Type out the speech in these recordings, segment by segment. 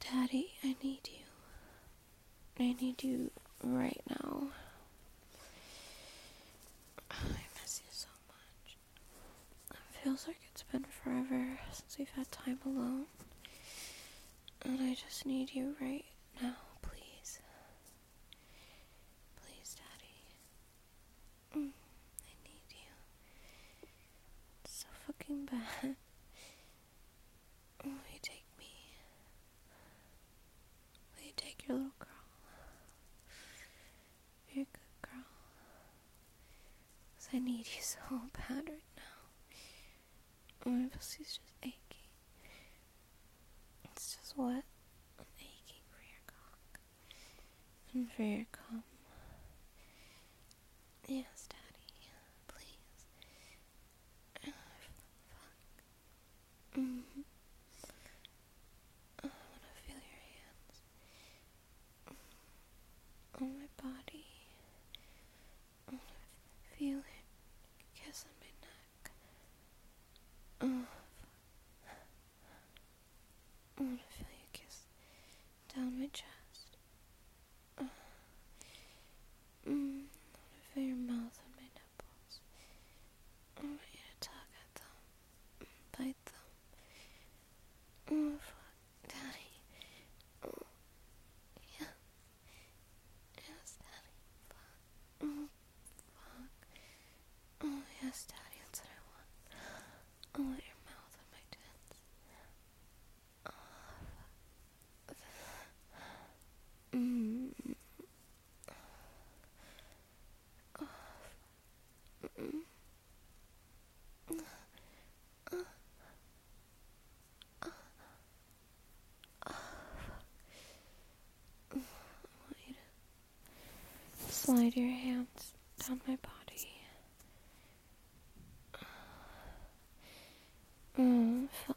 Daddy, I need you. I need you right now. I miss you so much. It feels like it's been forever since we've had time alone. And I just need you right now, please. Please, Daddy. I need you. It's so fucking bad. Will you take me? Will you take your little girl? You're a good girl. 'Cause I need you so bad right now. My pussy's just aching. It's just wet and aching for your cock. And for your cum. Yes, Daddy. Please. Fuck. I wanna feel your hands on my body. I wanna feel it. Kiss on my neck. I wanna feel you kiss down my chest. I wanna feel your mouth on my nipples. I want you to tug at them, bite them. Oh, fuck, Daddy. Oh, yeah. Yes, Daddy. Fuck. Oh, fuck. Oh, yes, Daddy, that's what I want. I want your mouth on my tits. Oh, fuck. Slide your hands down my body. Fuck.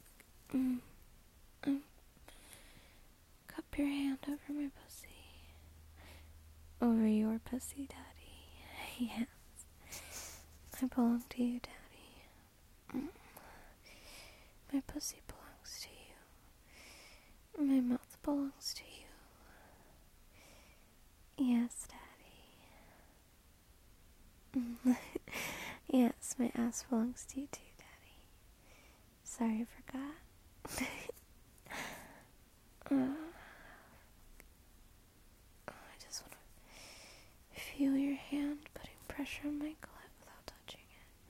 Cup your hand over my pussy. Over your pussy, Daddy. Yes. I belong to you, Daddy. My pussy belongs to you. My mouth belongs to you. Yes, Daddy. Yes, my ass belongs to you too, Daddy. Sorry, I forgot. I just want to feel your hand putting pressure on my clit without touching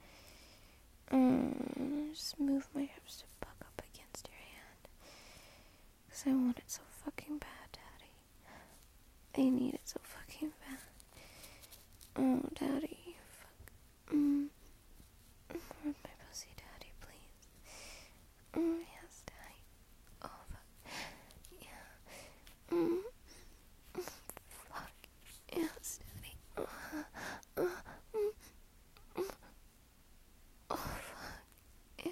it. Just move my hips to buck up against your hand. 'Cause I want it so fucking bad, Daddy. I need it so fucking bad. Oh, Daddy. Fuck. Rub my pussy, Daddy, please. Oh, yes, Daddy. Oh, fuck. Yeah. Fuck. Yes, Daddy. Oh, fuck. Yeah.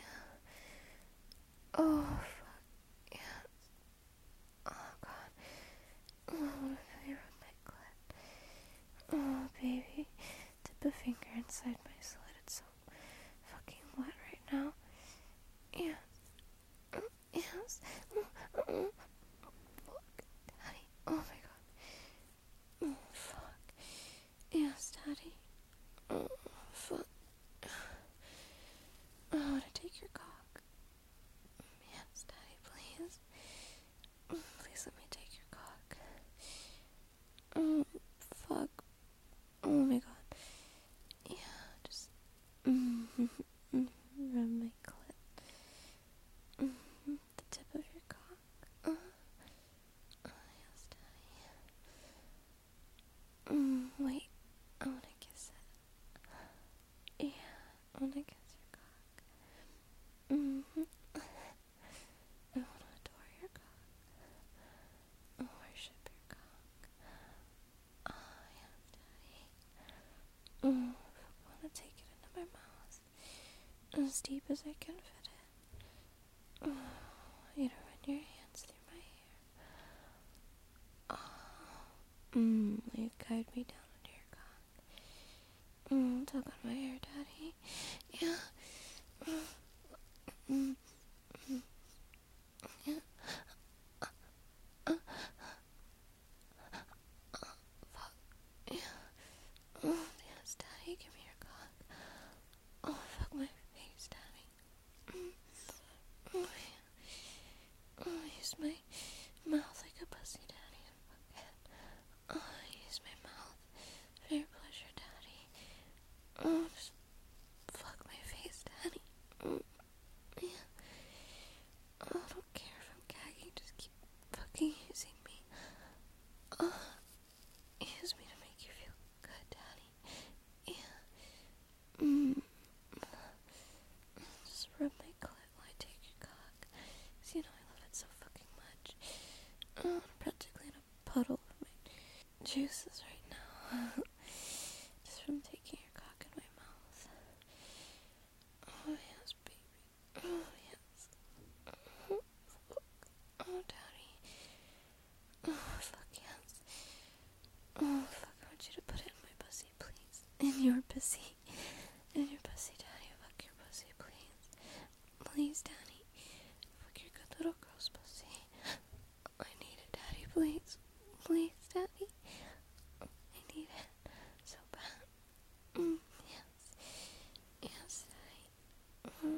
Oh, fuck. Yes. Oh, God. Oh, I want to feel you rub my clit. Oh, baby. Dip a finger inside my slit. It's so fucking wet right now. Yes. Yes. Fuck. Daddy. Oh, my God. Oh, fuck. Yes, Daddy. Oh, fuck. I want to take your cock. Yes, Daddy, please. Please let me take your cock. Oh, fuck. Oh my God. Yeah, just rub my clit. The tip of your cock. Oh, yes, Daddy. Wait. I want to kiss it. Yeah, I want to kiss your cock. I want to adore your cock. Worship your cock. Oh, yes, Daddy. I want to take it into my mouth as deep as I can fit it. You to run your hands through my hair. You guide me down into your cock. Tug on my hair, Daddy. Yeah. Yeah. use my mouth like a pussy, daddy, and fuck it. Oh, use my mouth for your pleasure, daddy. Oh, just fuck my face, daddy. Yeah. Oh, I don't care if I'm gagging, just keep fucking using me. Use me to make you feel good, daddy. Yeah. Just rub my clit while I take your cock. 'Cause you know I love it so fucking much. I'm practically in a puddle of my juices right now. Just from taking your cock in my mouth. Oh yes, baby. Oh yes. Oh, daddy. Oh, fuck yes. Oh, fuck, I want you to put it in my pussy, please. In your pussy. In your pussy, daddy. Fuck your pussy, please. Please, daddy. Fuck your good little girl's pussy. I need it, daddy, please. Please, daddy. I need it so bad. Yes. Yes, daddy.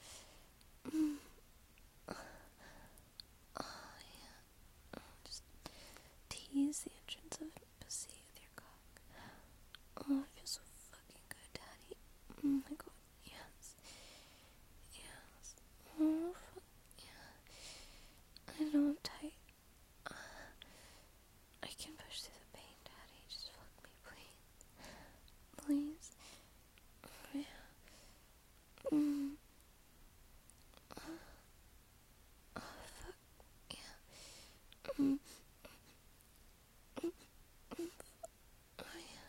Oh, yeah. Just tease the entrance of pussy with your cock. Oh, it feels so fucking good, daddy. Oh my god, yes. Yes. Oh, fuck, yeah. I know I'm tight. I can push through the pain, daddy. Just fuck me, please. Please. Oh, yeah. Oh, fuck, yeah. Oh, yeah.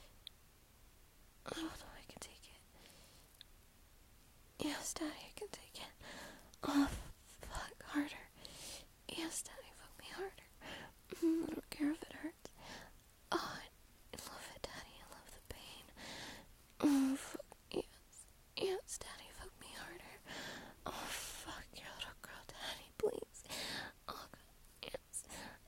I don't know, I can take it. Yes, daddy, I can take it. Oh, fuck, harder. Yes, daddy, fuck me harder. I don't care if it hurts. Oh, I love it, daddy. I love the pain. Oh, fuck, yes. Yes, daddy, fuck me harder. Oh, fuck your little girl, daddy, please. Oh, God, yes.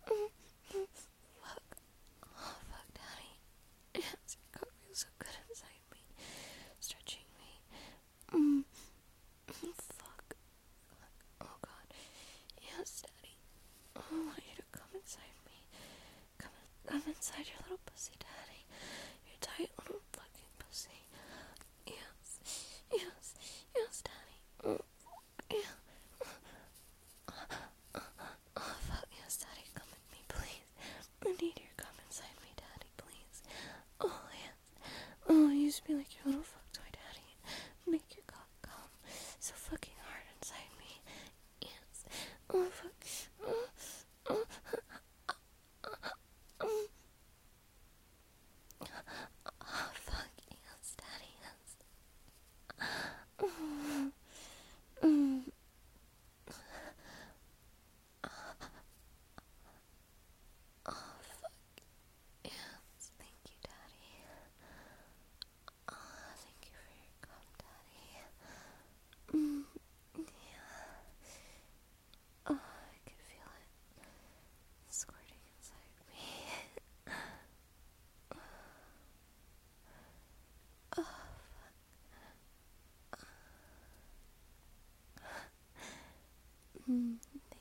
Fuck. Oh, fuck, daddy. Yes, your cock feels so good inside me. Stretching me. Fuck. Oh, God. Yes, daddy. Oh, I want you to come inside me. Come inside your little pussy, daddy. Your tight little fucking pussy. Yes. Yes. Yes, daddy. Yeah. Oh, fuck. Yes, daddy. Come with me, please. I need your come inside me, daddy, please. Oh, yes. Oh, use me like your little fuck toy, daddy. Make your cock come so fucking hard inside me. Yes. Oh, fuck. Oh, fuck. Yes, daddy. Yes. Oh, fuck. Yes. Thank you, daddy. Oh, thank you for your cum, daddy. Yeah. Oh, I can feel it squirting inside me. Oh, fuck.